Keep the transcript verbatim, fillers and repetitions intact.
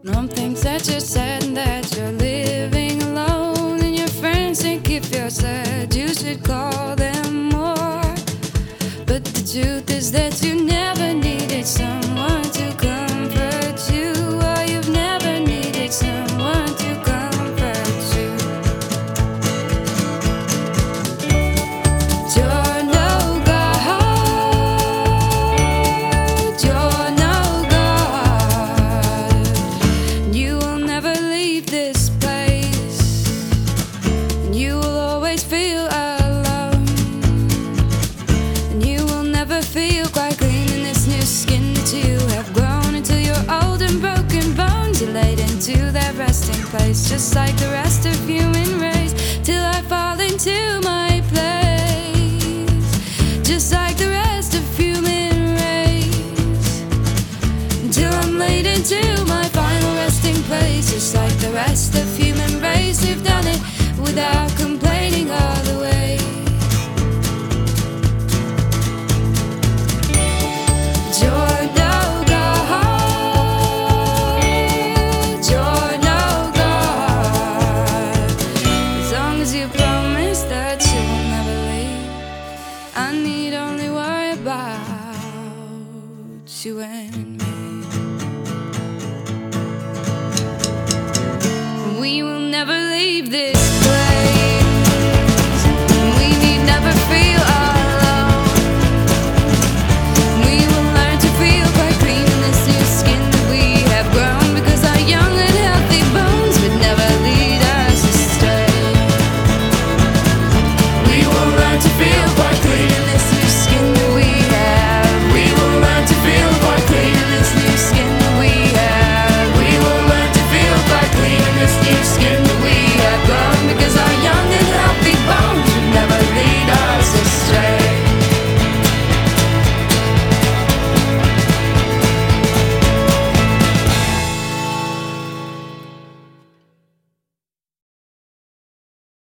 Mom thinks that you're sad and that you're living alone, and your friends think if you're sad you should call them more. But the truth is that you never needed someone to comfort you, or you've never needed someone to comfort you. You're no God, you're no God. You will never leave this place, and you will always feel alone, and you will never feel quite clean in this new skin that you have grown until you're old and broken bones. You're laid into that resting place, just like the rest of human race, till I fall into my place, just like the rest of human race, until I'm laid into my final resting place, just like the rest of human race who've done it without complaining all the way. You're no God, you're no God. As long as you promise that you'll never leave, I need only worry about you and me.